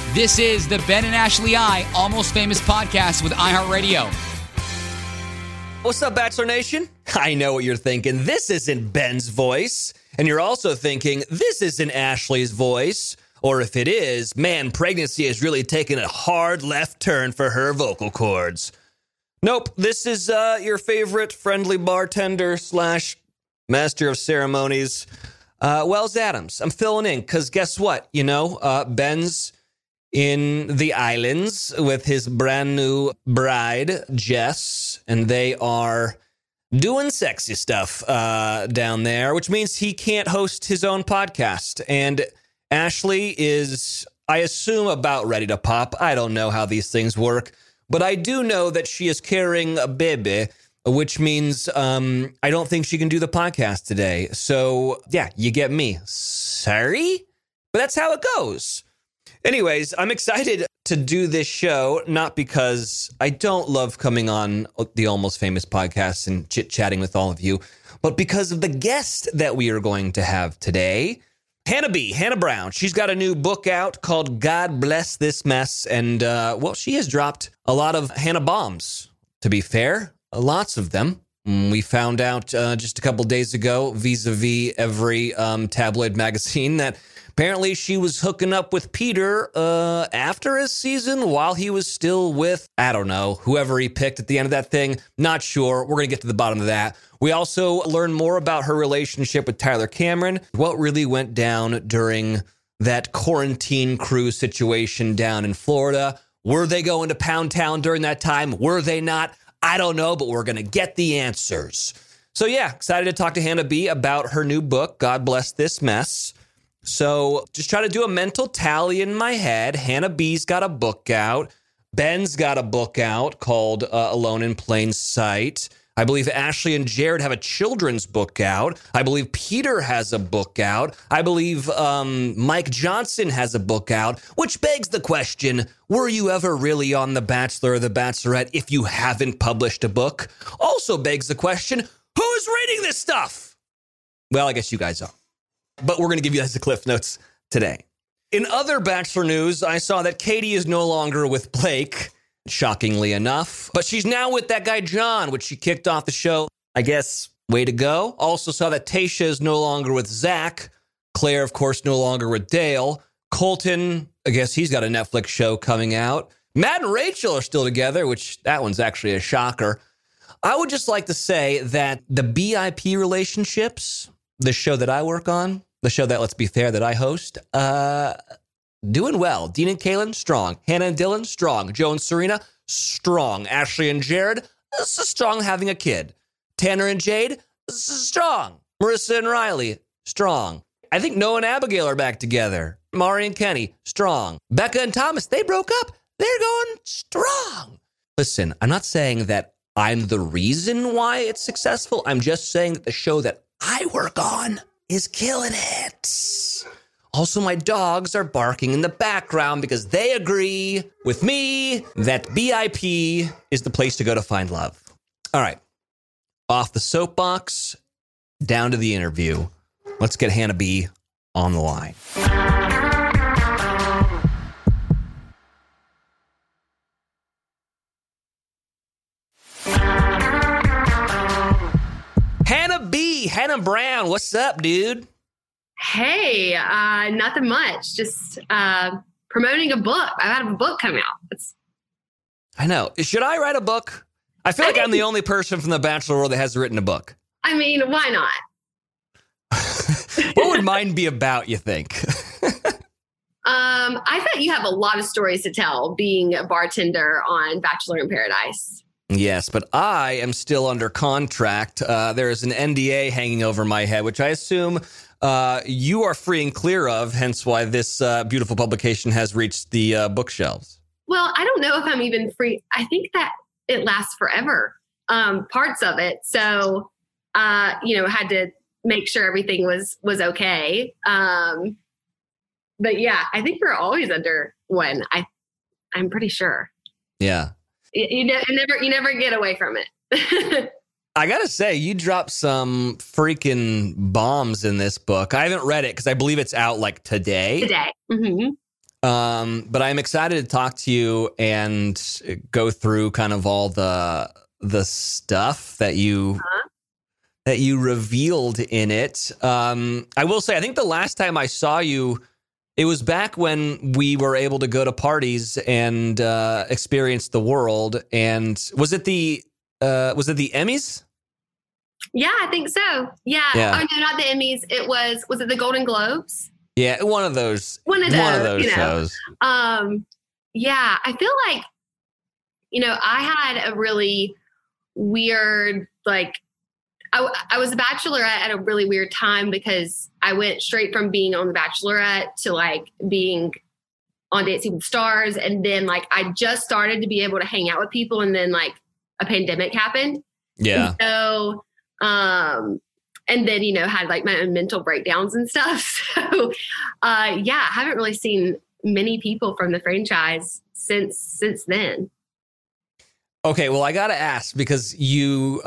This is the Ben and Ashley I Almost Famous podcast with iHeartRadio. What's up, Bachelor Nation? I know what you're thinking. This isn't Ben's voice. And you're also thinking, this isn't Ashley's voice. Or if it is, man, pregnancy has really taken a hard left turn for her vocal cords. Nope, this is your favorite friendly bartender / master of ceremonies, Wells Adams. I'm filling in because guess what? Ben's in the islands with his brand new bride, Jess, and they are doing sexy stuff down there, which means he can't host his own podcast. And Ashley is, I assume, about ready to pop. I don't know how these things work, but I do know that she is carrying a baby, which means I don't think she can do the podcast today. So, yeah, you get me. Sorry? But that's how it goes. Anyways, I'm excited to do this show, not because I don't love coming on the Almost Famous podcast and chit-chatting with all of you, but because of the guest that we are going to have today, Hannah Brown. She's got a new book out called God Bless This Mess, and, she has dropped a lot of Hannah bombs, to be fair, lots of them. We found out just a couple days ago, vis-a-vis every tabloid magazine, that apparently she was hooking up with Peter after his season while he was still with, I don't know, whoever he picked at the end of that thing. Not sure. We're going to get to the bottom of that. We also learn more about her relationship with Tyler Cameron, what really went down during that quarantine cruise situation down in Florida. Were they going to Pound Town during that time? Were they not? I don't know, but we're going to get the answers. So yeah, excited to talk to Hannah B about her new book, God Bless This Mess. So just try to do a mental tally in my head. Hannah B's got a book out. Ben's got a book out called Alone in Plain Sight. I believe Ashley and Jared have a children's book out. I believe Peter has a book out. I believe Mike Johnson has a book out, which begs the question, were you ever really on The Bachelor or The Bachelorette if you haven't published a book? Also begs the question, who's reading this stuff? Well, I guess you guys are. But we're going to give you guys the Cliff Notes today. In other Bachelor news, I saw that Katie is no longer with Blake, shockingly enough. But she's now with that guy, John, which she kicked off the show. I guess, way to go. Also saw that Tayshia is no longer with Zach. Claire, of course, no longer with Dale. Colton, I guess he's got a Netflix show coming out. Matt and Rachel are still together, which that one's actually a shocker. I would just like to say that the BIP relationships, the show that I work on, the show that, let's be fair, that I host, doing well. Dean and Kaylin, strong. Hannah and Dylan, strong. Joe and Serena, strong. Ashley and Jared, strong having a kid. Tanner and Jade, strong. Marissa and Riley, strong. I think Noah and Abigail are back together. Mari and Kenny, strong. Becca and Thomas, they broke up. They're going strong. Listen, I'm not saying that I'm the reason why it's successful. I'm just saying that the show that I work on is killing it. Also, my dogs are barking in the background because they agree with me that BIP is the place to go to find love. All right. Off the soapbox, down to the interview. Let's get Hannah B on the line. Hannah Brown, what's up, dude? Hey, nothing much. Just promoting a book. I have a book coming out. I know. Should I write a book? I feel like I'm the only person from the Bachelor world that has written a book. I mean, why not? What would mine be about, you think? I thought you have a lot of stories to tell being a bartender on Bachelor in Paradise. Yes, but I am still under contract. There is an NDA hanging over my head, which I assume you are free and clear of, hence why this beautiful publication has reached the bookshelves. Well, I don't know if I'm even free. I think that it lasts forever, parts of it. So, had to make sure everything was okay. But yeah, I think we're always under one. I'm pretty sure. Yeah. You never get away from it. I gotta say, you dropped some freaking bombs in this book. I haven't read it because I believe it's out like today. Mm-hmm. But I'm excited to talk to you and go through kind of all the stuff that you revealed in it. I will say, I think the last time I saw you, it was back when we were able to go to parties and experience the world. And was it the Emmys? Yeah, I think so. Yeah. Oh no, not the Emmys. Was it the Golden Globes? Yeah, one of those shows. Yeah, I feel like, I had a really weird, like, I was a bachelorette at a really weird time because I went straight from being on The Bachelorette to like being on Dancing with the Stars. And then like, I just started to be able to hang out with people. And then like a pandemic happened. Yeah. And so, and then, had like my own mental breakdowns and stuff. So, I haven't really seen many people from the franchise since then. Okay. Well, I got to ask because you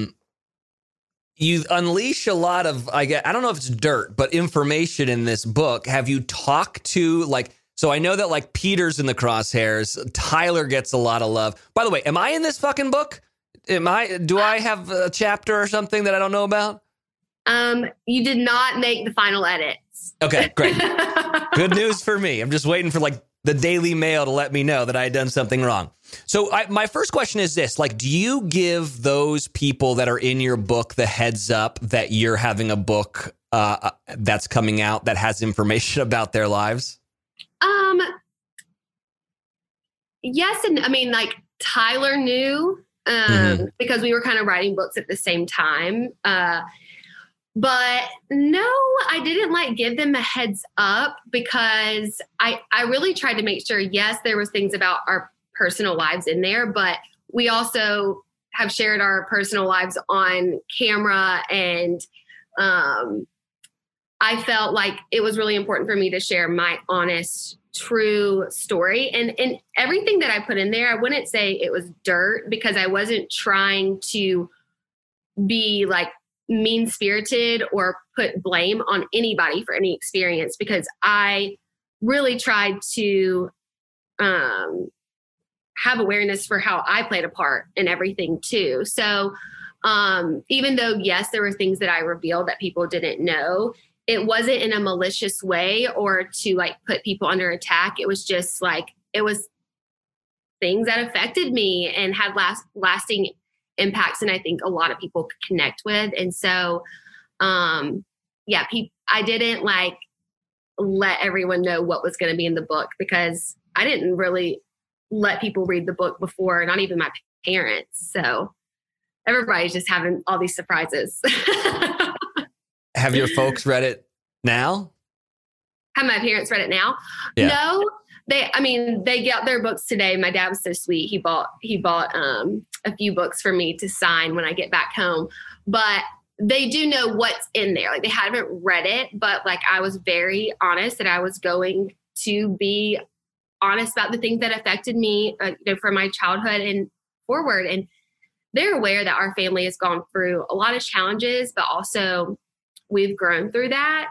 unleash a lot of, I don't know if it's dirt, but information in this book. Have you talked to so I know that like Peter's in the crosshairs. Tyler gets a lot of love. By the way, am I in this fucking book? Do I have a chapter or something that I don't know about? You did not make the final edits. Okay, great. Good news for me. I'm just waiting for like the Daily Mail to let me know that I had done something wrong. So my first question is this, like, do you give those people that are in your book the heads up that you're having a book that's coming out that has information about their lives? Yes. And I mean, like Tyler knew, because we were kind of writing books at the same time. But no, I didn't like give them a heads up because I really tried to make sure, yes, there was things about our personal lives in there, but we also have shared our personal lives on camera. And I felt like it was really important for me to share my honest, true story. And everything that I put in there, I wouldn't say it was dirt because I wasn't trying to be like mean-spirited or put blame on anybody for any experience, because I really tried to have awareness for how I played a part in everything too. So even though, yes, there were things that I revealed that people didn't know, it wasn't in a malicious way or to like put people under attack. It was just like, it was things that affected me and had lasting impacts. And I think a lot of people could connect with. And so, I didn't like let everyone know what was going to be in the book because I didn't really let people read the book before, not even my parents. So everybody's just having all these surprises. Have your folks read it now? Have my parents read it now? Yeah. No, they got their books today. My dad was so sweet. He bought a few books for me to sign when I get back home, but they do know what's in there. Like they haven't read it, but like I was very honest that I was going to be honest about the things that affected me, from my childhood and forward. And they're aware that our family has gone through a lot of challenges, but also we've grown through that.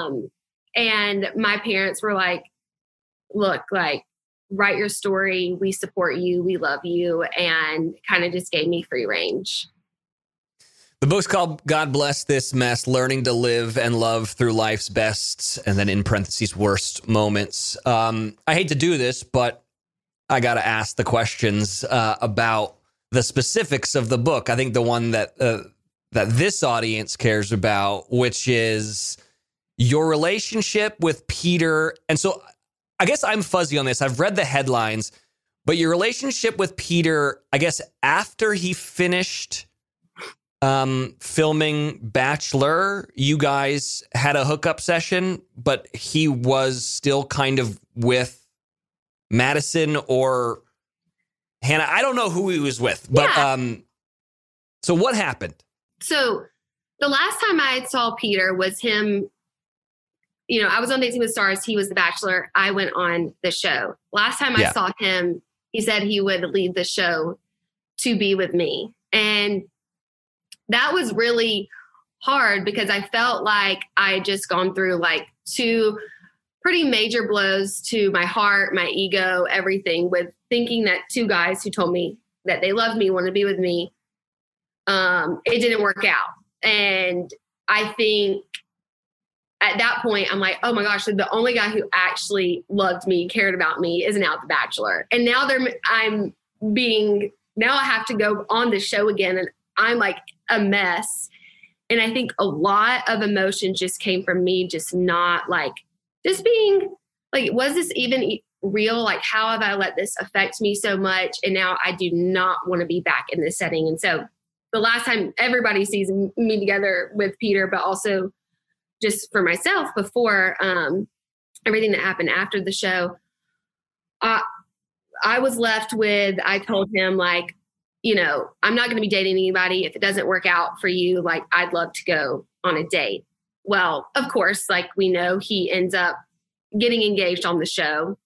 And my parents were like, look, like, write your story. We support you. We love you. And kind of just gave me free range. The book's called God Bless This Mess, Learning to Live and Love Through Life's Best, and then in parentheses, Worst Moments. I hate to do this, but I got to ask the questions about the specifics of the book. I think the one that this audience cares about, which is your relationship with Peter. And so I guess I'm fuzzy on this. I've read the headlines, but your relationship with Peter, I guess after he finished filming Bachelor, you guys had a hookup session, but he was still kind of with Madison or Hannah. I don't know who he was with, but so what happened? So the last time I saw Peter was him, I was on Dancing with the Stars. He was the Bachelor. I went on the show. Last time I saw him, he said he would leave the show to be with me. And that was really hard because I felt like I had just gone through like 2 pretty major blows to my heart, my ego, everything, with thinking that two guys who told me that they loved me, wanted to be with me, it didn't work out. And I think at that point, I'm like, oh my gosh, the only guy who actually loved me, cared about me, is now The Bachelor. And now now I have to go on the show again, and I'm like a mess. And I think a lot of emotion just came from me just not like, just being like, was this even real? Like, how have I let this affect me so much? And now I do not want to be back in this setting. And so the last time everybody sees me together with Peter, but also just for myself before everything that happened after the show, I was left with, I told him, like, you know, I'm not going to be dating anybody. If it doesn't work out for you, like, I'd love to go on a date. Well, of course, like we know, he ends up getting engaged on the show.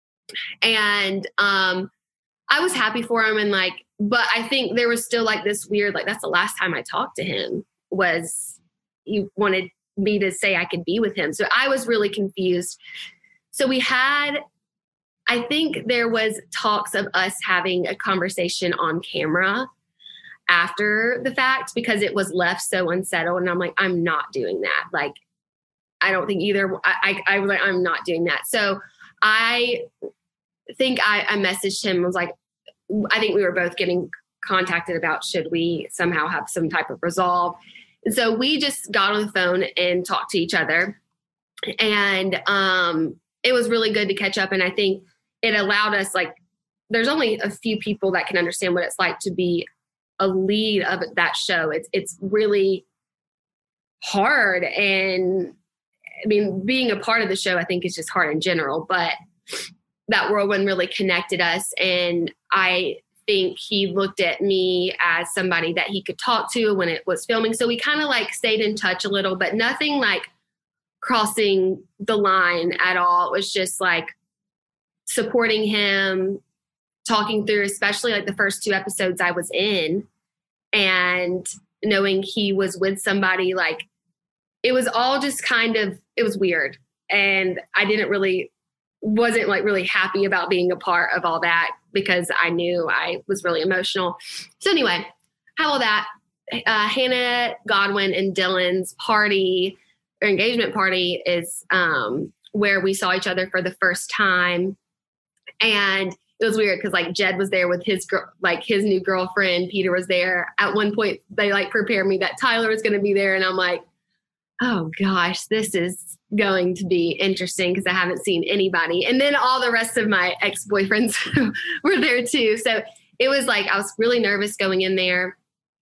And I was happy for him. And like, but I think there was still like this weird, like, that's the last time I talked to him, was he wanted me to say I could be with him. So I was really confused. So we had, I think there was talks of us having a conversation on camera after the fact, because it was left so unsettled. And I'm like, I'm not doing that. Like, I don't think either. I was like, I'm not doing that. So I think I messaged him, was like, I think we were both getting contacted about, should we somehow have some type of resolve? And so we just got on the phone and talked to each other. And it was really good to catch up. And I think it allowed us, like, there's only a few people that can understand what it's like to be a lead of that show. It's really hard. And I mean, being a part of the show, I think, is just hard in general, but that whirlwind really connected us. And I think he looked at me as somebody that he could talk to when it was filming. So we kind of like stayed in touch a little, but nothing like crossing the line at all. It was just like supporting him, talking through, especially like the first 2 episodes I was in, and knowing he was with somebody. Like, it was all just kind of, it was weird. And I wasn't like really happy about being a part of all that, because I knew I was really emotional. So anyway, how all that, Hannah, Godwin, and Dylan's party, or engagement party, is where we saw each other for the first time. And it was weird because like Jed was there with his new girlfriend. Peter was there. At one point, they like prepared me that Tyler was going to be there. And I'm like, oh gosh, this is going to be interesting, because I haven't seen anybody. And then all the rest of my ex-boyfriends were there too. So it was like, I was really nervous going in there.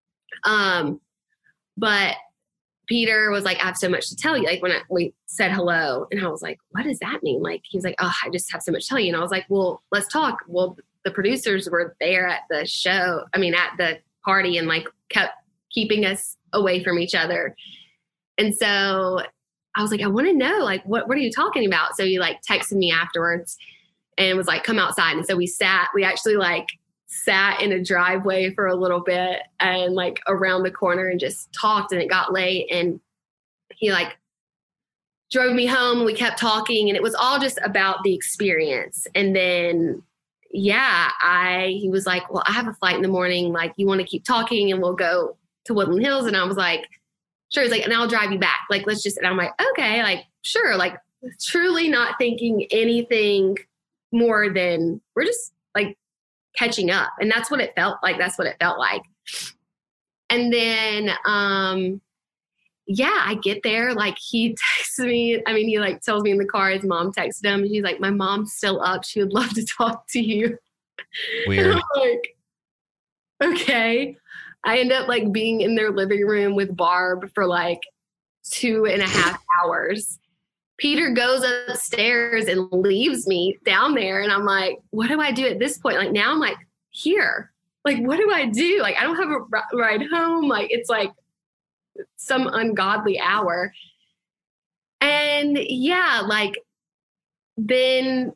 But Peter was like, I have so much to tell you. Like, when we said hello, and I was like, what does that mean? Like, he was like, oh, I just have so much to tell you. And I was like, well, let's talk. Well, the producers were there at the show, at the party, and like kept keeping us away from each other. And so I was like, I want to know, like, what are you talking about? So he like texted me afterwards and was like, come outside. And so we actually like sat in a driveway for a little bit and like around the corner and just talked, and it got late, and he like drove me home. We kept talking, and it was all just about the experience. And then, he was like, well, I have a flight in the morning. Like, you want to keep talking and we'll go to Woodland Hills? And I was like, sure. He's like, and I'll drive you back. Like, let's just, and I'm like, okay, like, sure. Like, truly not thinking anything more than we're just like catching up. And that's what it felt like. And then, I get there, like, he texts me. I mean, he like tells me in the car, his mom texted him. He's like, my mom's still up. She would love to talk to you. Weird. And I'm like, okay. I end up like being in their living room with Barb for like 2.5 hours. Peter goes upstairs and leaves me down there. And I'm like, what do I do at this point? Like, now I'm like, here, like, what do I do? Like, I don't have a ride home. Like, it's like some ungodly hour. And then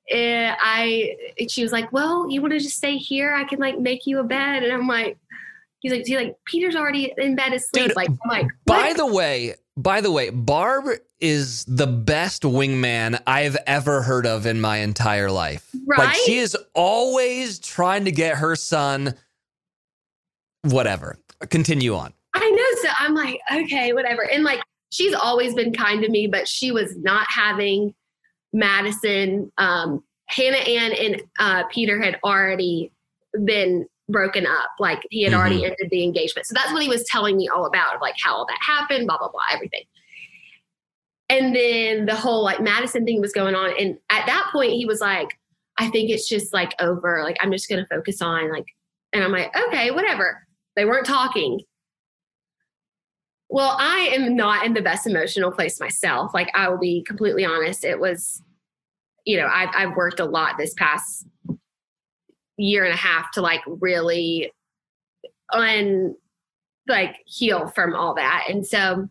she was like, well, you want to just stay here? I can like make you a bed. And I'm like, He's like, Peter's already in bed asleep. Dude, like, I'm like, by the way, Barb is the best wingman I've ever heard of in my entire life. Right? Like, she is always trying to get her son, whatever. Continue on. I know. So I'm like, okay, whatever. And like, she's always been kind to me, but she was not having Madison. Hannah Ann and Peter had already been broken up. Like, he had already ended the engagement. So that's what he was telling me all about, of like how all that happened, blah, blah, blah, everything. And then the whole like Madison thing was going on. And at that point he was like, I think it's just like over. Like, I'm just going to focus on like, and I'm like, okay, whatever. They weren't talking. Well, I am not in the best emotional place myself. Like, I will be completely honest. It was, you know, I've worked a lot this past year and a half to like really heal from all that. And so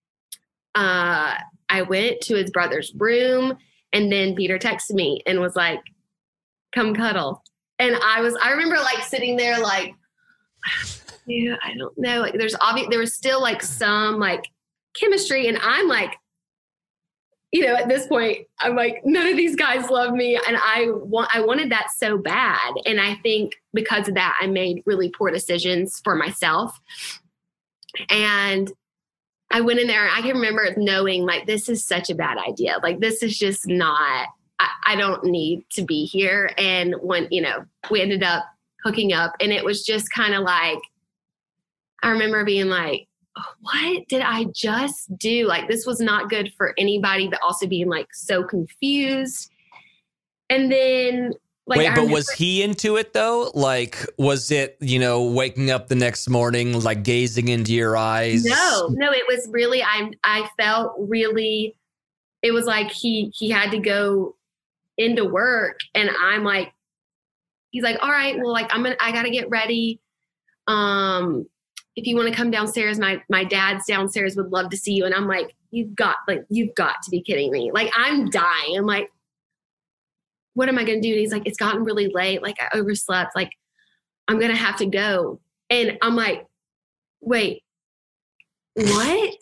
I went to his brother's room, and then Peter texted me and was like, come cuddle. And I remember like sitting there like, yeah, I don't know. Like, there was still like some like chemistry, and I'm like, you know, at this point, I'm like, none of these guys love me. And I wanted that so bad. And I think because of that, I made really poor decisions for myself. And I went in there, and I can remember knowing like, this is such a bad idea. Like, this is just not, I don't need to be here. And when, you know, we ended up hooking up, and it was just kind of like, I remember being like, what did I just do? Like, this was not good for anybody, but also being like so confused. And then like, wait, but was he into it though? Like, was it, you know, waking up the next morning, like gazing into your eyes? No, it was really, I felt really, it was like he had to go into work, and I'm like, he's like, all right, well, like, I gotta get ready. If you want to come downstairs, my dad's downstairs, would love to see you. And I'm like, you've got to be kidding me. Like, I'm dying. I'm like, what am I going to do? And he's like, it's gotten really late. Like, I overslept. Like, I'm going to have to go. And I'm like, wait, what?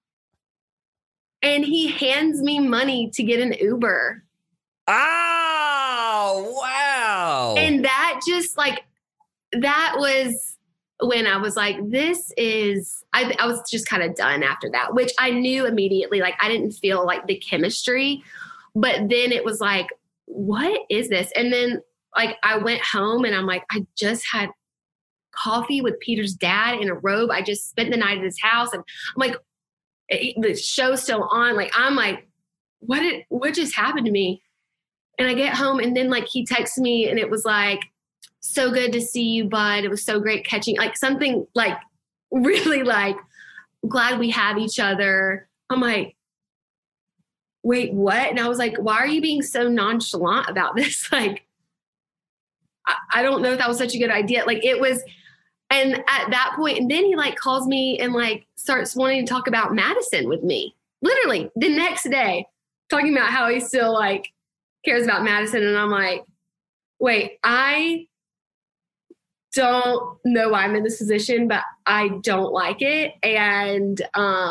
And he hands me money to get an Uber. Oh, wow. And that just like, that was when I was like, this is, I was just kind of done after that, which I knew immediately. Like, I didn't feel like the chemistry, but then it was like, what is this? And then like, I went home, and I'm like, I just had coffee with Peter's dad in a robe. I just spent the night at his house, and I'm like, the show's still on. Like, I'm like, what just happened to me? And I get home, and then like, he texts me, and it was like, so good to see you, bud. It was so great catching, like something like really like, glad we have each other. I'm like, wait, what? And I was like, why are you being so nonchalant about this? Like, I don't know if that was such a good idea. Like, it was, and at that point, and then he like calls me and like starts wanting to talk about Madison with me. Literally the next day, talking about how he still like cares about Madison. And I'm like, wait, I don't know why I'm in this position, but I don't like it. And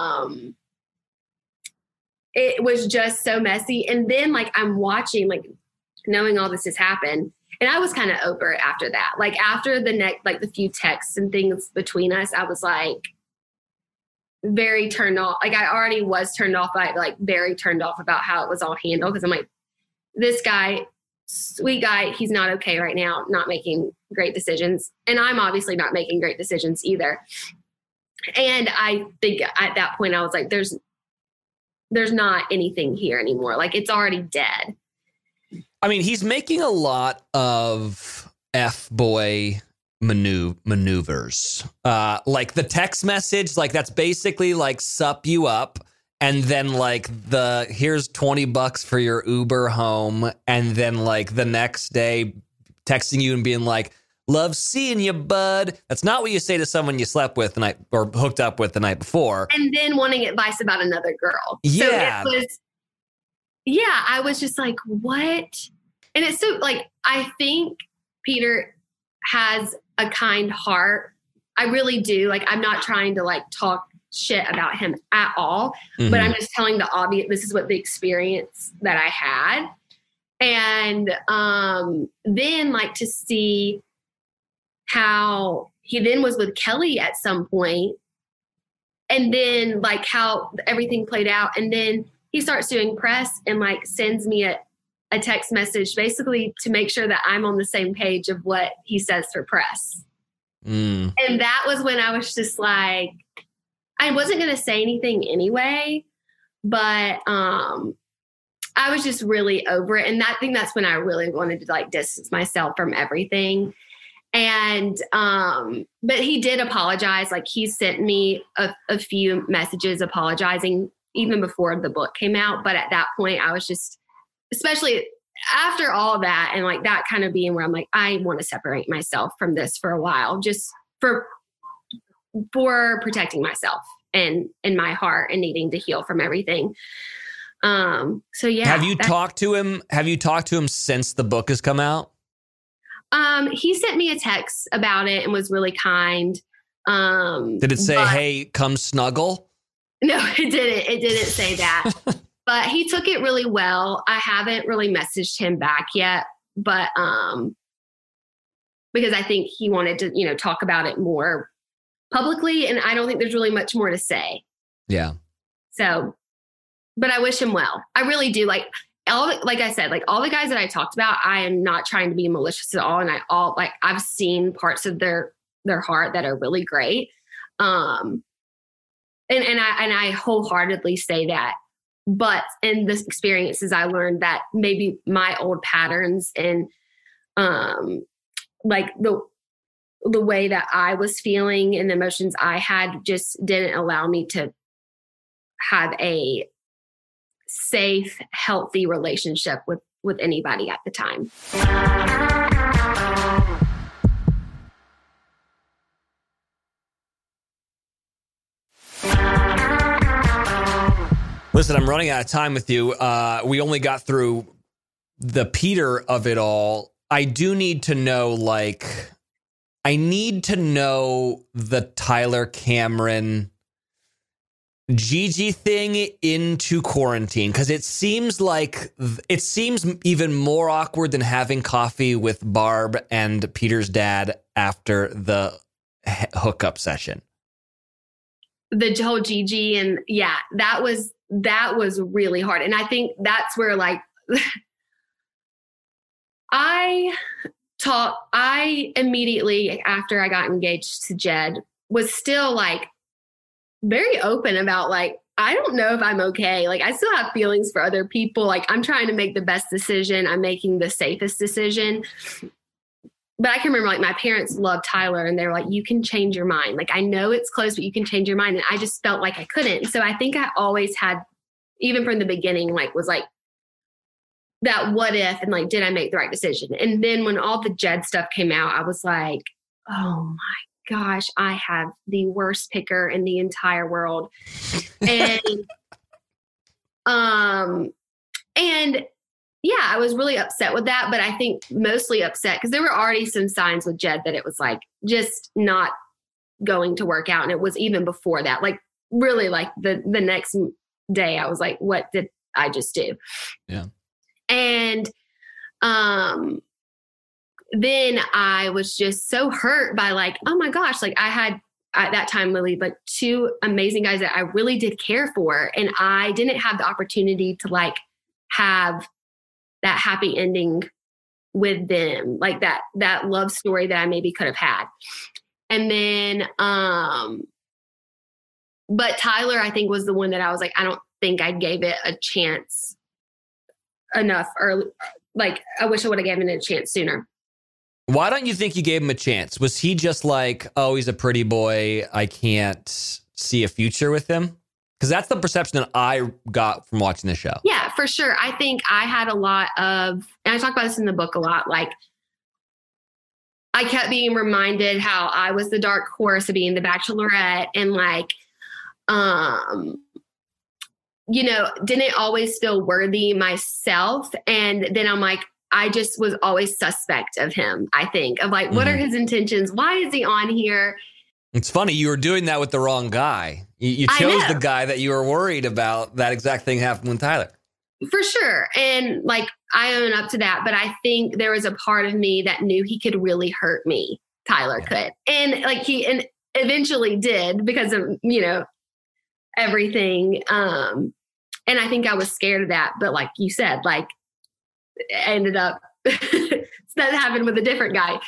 it was just so messy. And then like, I'm watching, like knowing all this has happened, and I was kind of over it after that. Like, after the few texts and things between us, I was like very turned off. Like, I already was turned off by like very turned off about how it was all handled. Cause I'm like, this guy, sweet guy, he's not okay right now, not making great decisions. And I'm obviously not making great decisions either. And I think at that point I was like, there's not anything here anymore. Like, it's already dead. I mean, he's making a lot of F-boy maneuvers. Like the text message, like that's basically like sup you up. And then like here's $20 for your Uber home. And then like the next day texting you and being like, love seeing you, bud. That's not what you say to someone you slept with the night or hooked up with the night before. And then wanting advice about another girl. Yeah. So I was just like, what? And it's so like, I think Peter has a kind heart. I really do. Like, I'm not trying to like talk shit about him at all, but I'm just telling the obvious, this is what the experience that I had. And then like to see how he then was with Kelly at some point, and then like how everything played out. And then he starts doing press and like sends me a text message basically to make sure that I'm on the same page of what he says for press. And that was when I was just like, I wasn't going to say anything anyway, but I was just really over it. And I think that's when I really wanted to like distance myself from everything. And, but he did apologize. Like, he sent me a few messages apologizing even before the book came out. But at that point I was just, especially after all that, and like that kind of being where I'm like, I want to separate myself from this for a while, just for protecting myself and my heart and needing to heal from everything. So yeah. Have you talked to him? Have you talked to him since the book has come out? He sent me a text about it and was really kind. Did it say, hey, come snuggle? No, it didn't. It didn't say that. But he took it really well. I haven't really messaged him back yet, but because I think he wanted to, talk about it more publicly, and I don't think there's really much more to say. Yeah. So, but I wish him well. I really do. Like I said, like all the guys that I talked about, I am not trying to be malicious at all. And I've seen parts of their heart that are really great. And I wholeheartedly say that. But in the experiences, I learned that maybe my old patterns and like the way that I was feeling and the emotions I had just didn't allow me to have a safe, healthy relationship with anybody at the time. Listen, I'm running out of time with you. We only got through the Peter of it all. I do need to know, I need to know the Tyler Cameron Gigi thing into quarantine, because it seems even more awkward than having coffee with Barb and Peter's dad after the hookup session. The whole Gigi, and yeah, that was really hard. And I think that's where I immediately after I got engaged to Jed was still very open about I don't know if I'm okay. I still have feelings for other people. I'm trying to make the best decision. I'm making the safest decision. But I can remember my parents loved Tyler and they were you can change your mind. I know it's close, but you can change your mind. And I just felt like I couldn't. So I think I always had, even from the beginning, was that what if, and did I make the right decision? And then when all the Jed stuff came out, I was like, oh my gosh, I have the worst picker in the entire world. And, and yeah, I was really upset with that, but I think mostly upset because there were already some signs with Jed that it was just not going to work out. And it was even before that, really the next day I was what did I just do? Yeah. And, then I was just so hurt by oh my gosh, I had at that time, Lily, two amazing guys that I really did care for. And I didn't have the opportunity to have that happy ending with them, that love story that I maybe could have had. And then, but Tyler, I think was the one that I was I don't think I gave it a chance enough, or I wish I would have given it a chance sooner. Why don't you think you gave him a chance? Was he just oh, he's a pretty boy, I can't see a future with him? Because that's the perception that I got from watching the show. Yeah, for sure. I think I had a lot of, and I talk about this in the book a lot, I kept being reminded how I was the dark horse of being the Bachelorette, and didn't always feel worthy myself. And then I'm I just was always suspect of him, I think, of what are his intentions? Why is he on here? It's funny, you were doing that with the wrong guy. You chose the guy that you were worried about. That exact thing happened with Tyler. For sure. And like, I own up to that, but I think there was a part of me that knew he could really hurt me. Tyler could. And like and eventually did because of, everything. And I think I was scared of that. But like you said, like ended up that happened with a different guy.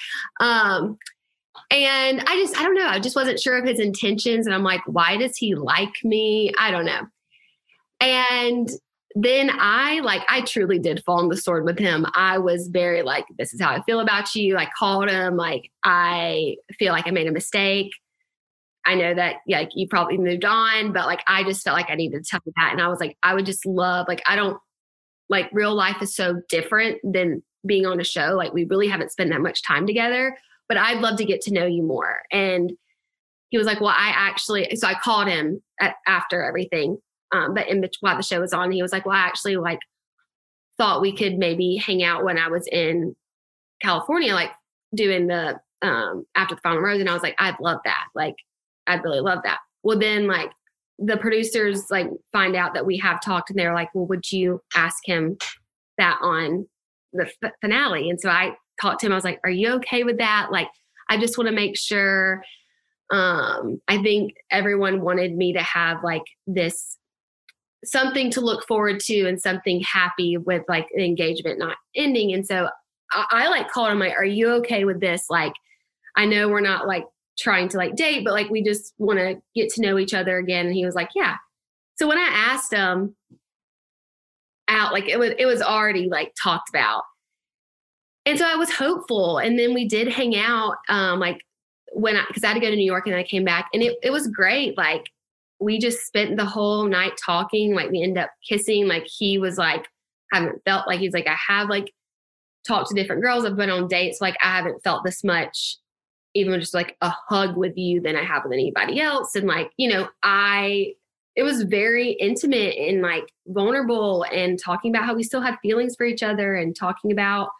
And I don't know. I just wasn't sure of his intentions. And I'm like, why does he like me? I don't know. And then I truly did fall on the sword with him. I was very like, this is how I feel about you. I called him. Like, I feel like I made a mistake. I know that like you probably moved on, but like, I just felt like I needed to tell you that. And I was like, I would just love, like, I don't like real life is so different than being on a show. Like we really haven't spent that much time together, but I'd love to get to know you more. And he was like, well, so I called him after everything. But while the show was on, he was like, well, I actually like thought we could maybe hang out when I was in California, like doing the, after the Final Rose. And I was like, I'd love that. Like, I'd really love that. Well, then like the producers like find out that we have talked and they're like, well, would you ask him that on the finale? And so I talked to him. I was like, are you okay with that? Like, I just want to make sure. I think everyone wanted me to have like this something to look forward to and something happy with like the engagement not ending. And so I like called him like, are you okay with this? Like, I know we're not like trying to like date, but like, we just want to get to know each other again. And he was like, yeah. So when I asked him out, like it was already like talked about. And so I was hopeful. And then we did hang out, like because I had to go to New York and I came back and it was great. Like, we just spent the whole night talking. Like we ended up kissing. Like he was like, haven't felt like he's like, I have like talked to different girls. I've been on dates. Like I haven't felt this much, even just like a hug with you than I have with anybody else. And like, it was very intimate and like vulnerable and talking about how we still had feelings for each other and talking about,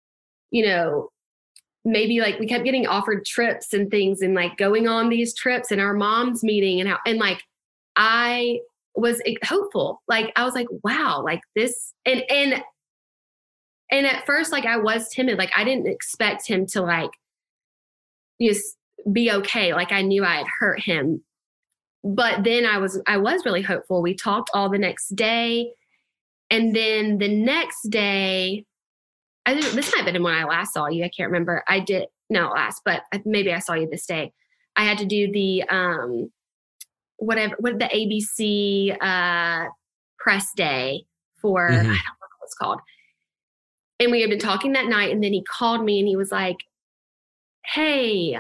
maybe like we kept getting offered trips and things and like going on these trips and our mom's meeting and like I was hopeful. Like I was like, wow, like this and at first like I was timid. Like I didn't expect him to like just be okay. Like I knew I had hurt him. But then I was really hopeful. We talked all the next day. And then the next day, this might have been when I last saw you. I can't remember. But maybe I saw you this day. I had to do the what the ABC press day for, I don't know what it's called. And we had been talking that night, and then he called me and he was like, hey,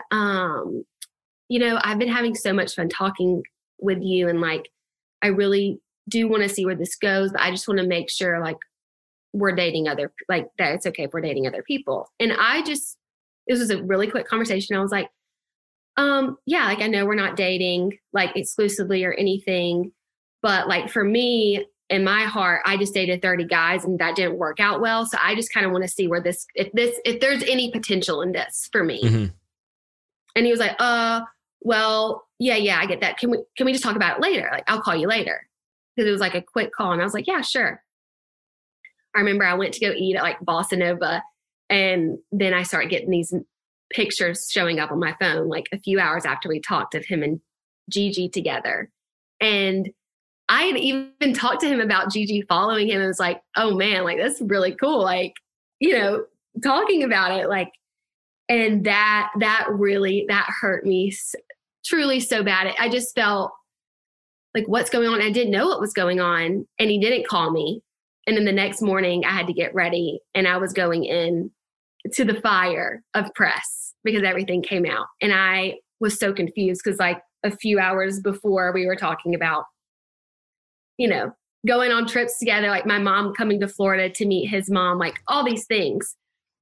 I've been having so much fun talking with you, and like, I really do want to see where this goes, but I just want to make sure like we're dating that it's okay if we're dating other people. And this was a really quick conversation. I was like, yeah, like I know we're not dating like exclusively or anything, but like for me in my heart, I just dated 30 guys and that didn't work out well. So I just kind of want to see where if there's any potential in this for me. Mm-hmm. And he was like, well, yeah, I get that. Can we just talk about it later? Like, I'll call you later. Because it was like a quick call. And I was like, yeah, sure. I remember I went to go eat at like Bossa Nova. And then I started getting these pictures showing up on my phone, like a few hours after we talked of him and Gigi together. And I had even talked to him about Gigi following him. And was like, oh man, like that's really cool. Like, talking about it, like, and that hurt me truly so bad. I just felt like, what's going on? I didn't know what was going on. And he didn't call me. And then the next morning I had to get ready and I was going in to the fire of press because everything came out. And I was so confused because like a few hours before we were talking about, going on trips together, like my mom coming to Florida to meet his mom, like all these things.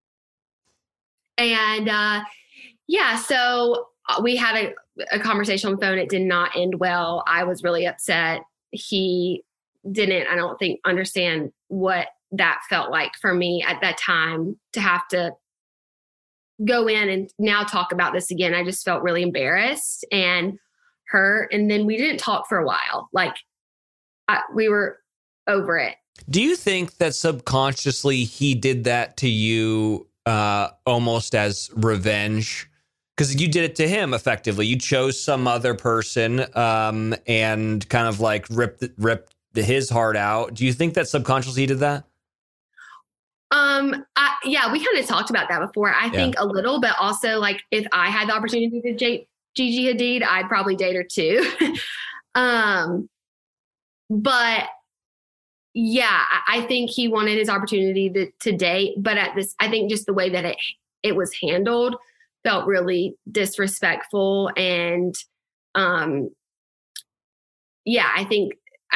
And so we had a conversation on the phone. It did not end well. I was really upset. He didn't, I don't think, understand what that felt like for me at that time to have to go in and now talk about this again. I just felt really embarrassed and hurt. And then we didn't talk for a while. Like we were over it. Do you think that subconsciously he did that to you almost as revenge? Because you did it to him effectively. You chose some other person and kind of like ripped his heart out. Do you think that subconsciously he did that? Yeah, we kind of talked about that before. I think a little, but also like if I had the opportunity to date Gigi Hadid, I'd probably date her too. But yeah, I think he wanted his opportunity to date, but I think just the way that it was handled felt really disrespectful. And, yeah, I think,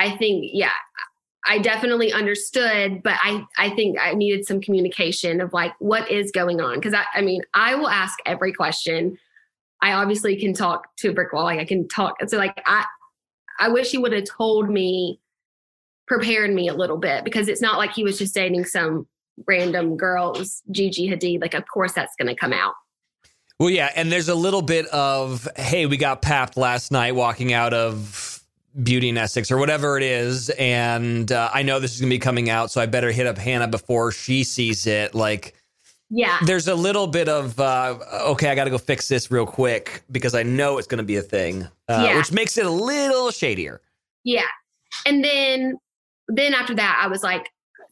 I definitely understood, but I think I needed some communication of like, what is going on? Cause I mean, I will ask every question. I obviously can talk to a brick wall. Like I can talk. So like, I wish he would have told me, prepared me a little bit, because it's not like he was just dating some random girl. It was Gigi Hadid. Like, of course that's going to come out. Well, yeah. And there's a little bit of, hey, we got papped last night walking out of Beauty and Essex or whatever it is. And I know this is going to be coming out, so I better hit up Hannah before she sees it. Like, yeah, there's a little bit of, okay, I got to go fix this real quick because I know it's going to be a thing, which makes it a little shadier. Yeah. And then after that, I was like,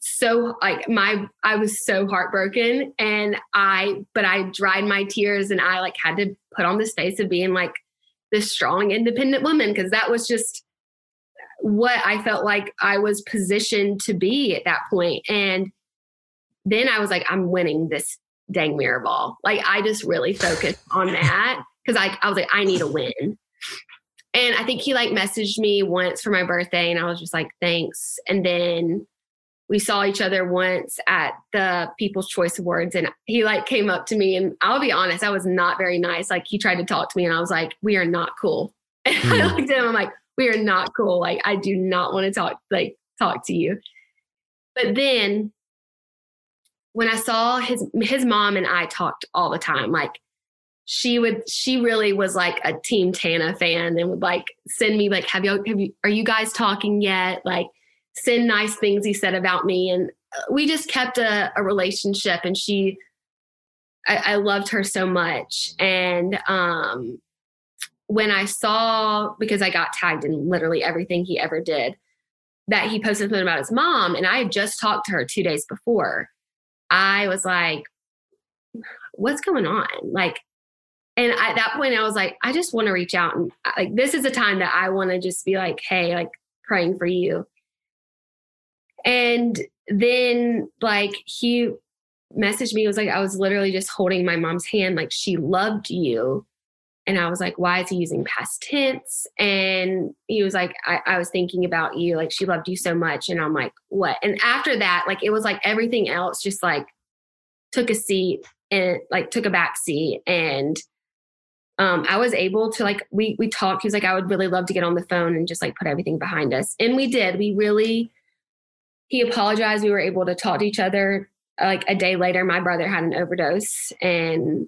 I was so heartbroken, and I dried my tears, and I like had to put on this face of being like this strong, independent woman. Cause that was just what I felt like I was positioned to be at that point. And then I was like, I'm winning this dang mirror ball. Like I just really focused on that. Cause I was like, I need a win. And I think he like messaged me once for my birthday, and I was just like, thanks. And then we saw each other once at the People's Choice Awards, and he like came up to me, and I'll be honest, I was not very nice. Like he tried to talk to me, and I was like, we are not cool. And I looked at him, I'm like, we are not cool. Like I do not want to talk to you. But then when I saw his mom and I talked all the time, like she really was like a Team Tana fan, and would like send me like, are you guys talking yet? Like send nice things he said about me. And we just kept a relationship, and I loved her so much. And, when I saw, because I got tagged in literally everything he ever did, that he posted something about his mom, and I had just talked to her 2 days before, I was like, what's going on? Like, and at that point I was like, I just want to reach out, and like, this is a time that I want to just be like, hey, like praying for you. And then like he messaged me, it was like, I was literally just holding my mom's hand, like she loved you. And I was like, why is he using past tense? And he was like, I was thinking about you. Like, she loved you so much. And I'm like, what? And after that, like, it was like everything else just like took a seat and like took a back seat. And I was able to like, we talked. He was like, I would really love to get on the phone and just like put everything behind us. And we did. He apologized. We were able to talk to each other. Like a day later, my brother had an overdose, and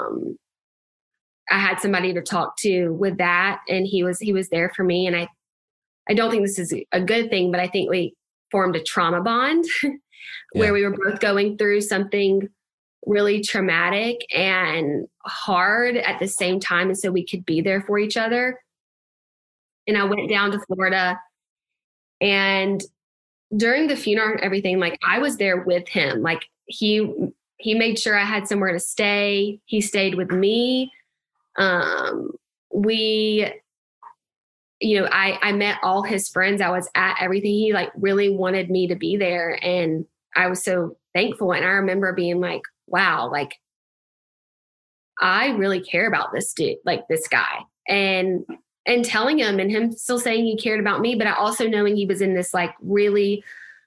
I had somebody to talk to with that, and he was there for me. And I don't think this is a good thing, but I think we formed a trauma bond where we were both going through something really traumatic and hard at the same time. And so we could be there for each other. And I went down to Florida, and during the funeral and everything, like I was there with him. Like he made sure I had somewhere to stay. He stayed with me. I met all his friends. I was at everything. He like really wanted me to be there, and I was so thankful. And I remember being like, wow, like I really care about this dude, like this guy, and telling him, and him still saying he cared about me, but I also knowing he was in this like really,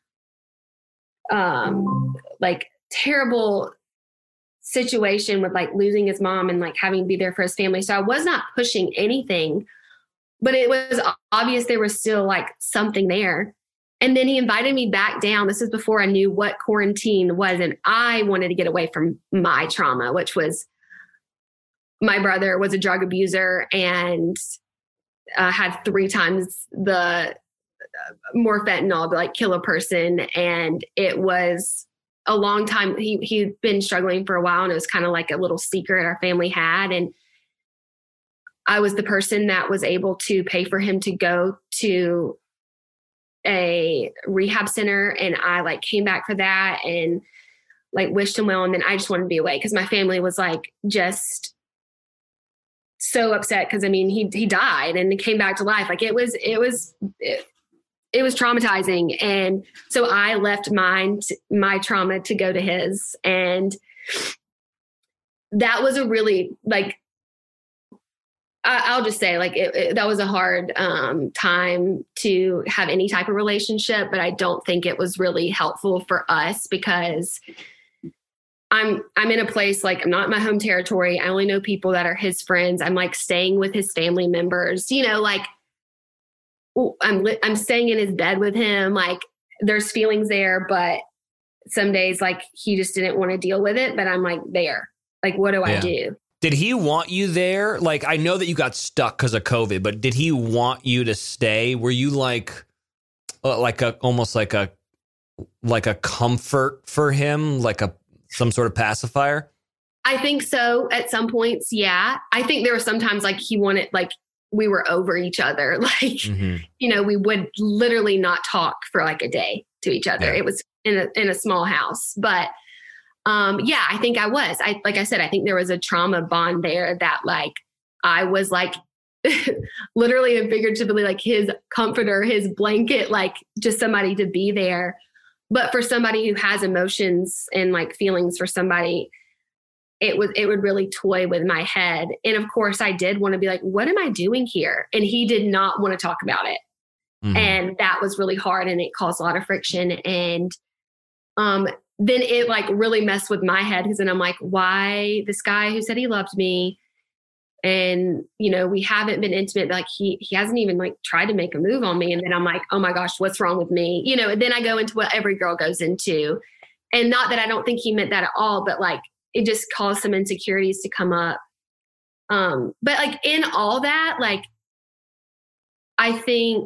like terrible situation with like losing his mom and like having to be there for his family. So I was not pushing anything, but it was obvious there was still like something there. And then he invited me back down. This is before I knew what quarantine was. And I wanted to get away from my trauma, which was my brother was a drug abuser and had 3 times the more fentanyl to like kill a person. And it was a long time. He'd been struggling for a while, and it was kind of like a little secret our family had. And I was the person that was able to pay for him to go to a rehab center. And I like came back for that and like wished him well. And then I just wanted to be away because my family was like just so upset. Cause I mean, he died and he came back to life. Like it was traumatizing. And so I left my trauma to go to his. And that was a really like, I'll just say like that was a hard time to have any type of relationship, but I don't think it was really helpful for us because I'm in a place like I'm not in my home territory. I only know people that are his friends. I'm like staying with his family members, you know, like I'm staying in his bed with him. Like there's feelings there, but some days like he just didn't want to deal with it, but I'm like there, like, what do I do? Did he want you there? Like, I know that you got stuck because of COVID, but did he want you to stay? Were you almost like a comfort for him, like some sort of pacifier? I think so. At some points, yeah. I think there were sometimes like he wanted, like we were over each other. Like, you know, we would literally not talk for like a day to each other. Yeah. It was in a small house, but yeah, I think I was. Like I said, I think there was a trauma bond there that like I was like literally and figuratively like his comforter, his blanket, like just somebody to be there. But for somebody who has emotions and like feelings for somebody, it would really toy with my head. And of course I did want to be like, what am I doing here? And he did not want to talk about it. And that was really hard and it caused a lot of friction. And then it like really messed with my head because then I'm like, why this guy who said he loved me and, you know, we haven't been intimate, but like he hasn't even like tried to make a move on me. And then I'm like, oh my gosh, what's wrong with me? You know, and then I go into what every girl goes into. And not that I don't think he meant that at all, but like it just caused some insecurities to come up. But like in all that, like, I think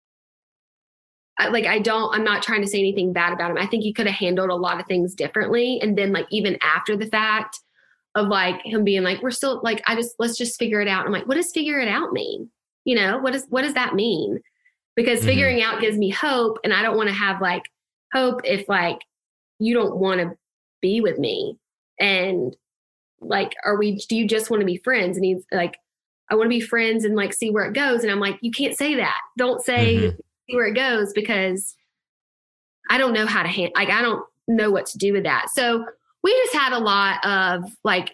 I'm not trying to say anything bad about him. I think he could have handled a lot of things differently. And then like, even after the fact of like him being like, we're still like, let's just figure it out. I'm like, what does figure it out mean? You know, what does that mean? Because figuring out gives me hope. And I don't want to have like hope if like, you don't want to be with me. And like, do you just want to be friends? And he's like, I want to be friends and like, see where it goes. And I'm like, you can't say that. Don't say, see where it goes because I don't know how to I don't know what to do with that. So we just had a lot of like,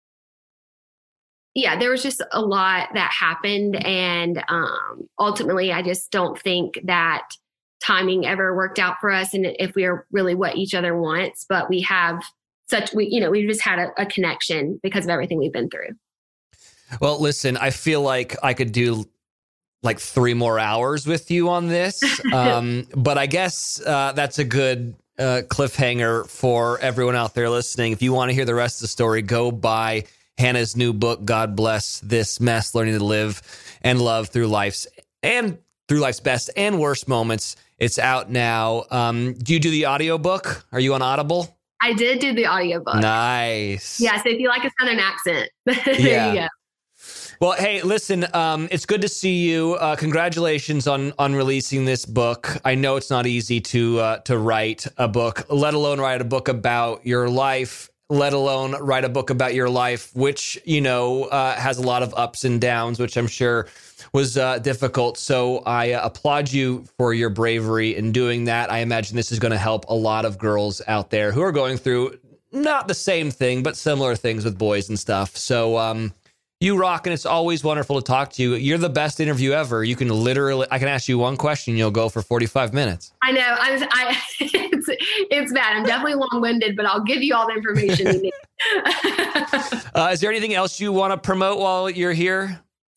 yeah, there was just a lot that happened. And ultimately, I just don't think that timing ever worked out for us. And if we are really what each other wants, but we have we just had a connection because of everything we've been through. Well, listen, I feel like I could do like 3 more hours with you on this. But I guess that's a good cliffhanger for everyone out there listening. If you want to hear the rest of the story, go buy Hannah's new book, God Bless This Mess, Learning to Live and Love Through Life's Best and Worst Moments. It's out now. Do you do the audiobook? Are you on Audible? I did do the audiobook. Nice. Yeah, so if you like a Southern accent, there you go. Well, hey, listen, it's good to see you. Congratulations on releasing this book. I know it's not easy to write a book, let alone write a book about your life, let alone write a book about your life, which, you know, has a lot of ups and downs, which I'm sure was difficult. So I applaud you for your bravery in doing that. I imagine this is going to help a lot of girls out there who are going through not the same thing, but similar things with boys and stuff. So, you rock, and it's always wonderful to talk to you. You're the best interview ever. You can I can ask you one question, you'll go for 45 minutes. I know. It's bad. I'm definitely long-winded, but I'll give you all the information you need. Is there anything else you want to promote while you're here?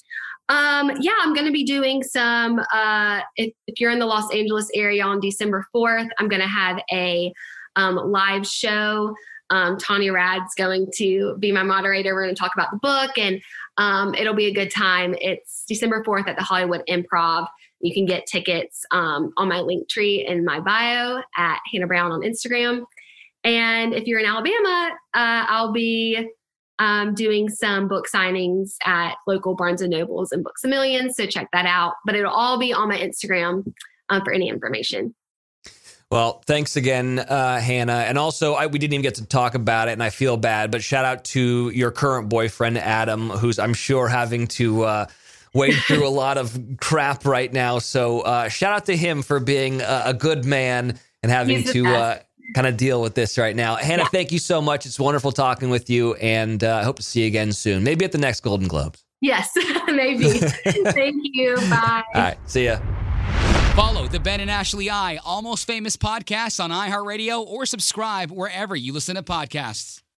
Yeah, I'm going to be doing some, if you're in the Los Angeles area on December 4th, I'm going to have a live show. Tanya Rad's going to be my moderator. We're going to talk about the book, and it'll be a good time. It's December 4th at the Hollywood Improv. You can get tickets on my link tree in my bio at Hannah Brown on Instagram. And if you're in Alabama, I'll be doing some book signings at local Barnes & Nobles and Books A Million. So check that out. But it'll all be on my Instagram for any information. Well, thanks again, Hannah. And also, we didn't even get to talk about it, and I feel bad, but shout out to your current boyfriend, Adam, who's, I'm sure, having to wade through a lot of crap right now. So shout out to him for being a good man and having to kind of deal with this right now. Hannah, thank you so much. It's wonderful talking with you, and I hope to see you again soon. Maybe at the next Golden Globes. Yes, maybe. Thank you. Bye. All right. See ya. Follow the Ben and Ashley I Almost Famous podcast on iHeartRadio or subscribe wherever you listen to podcasts.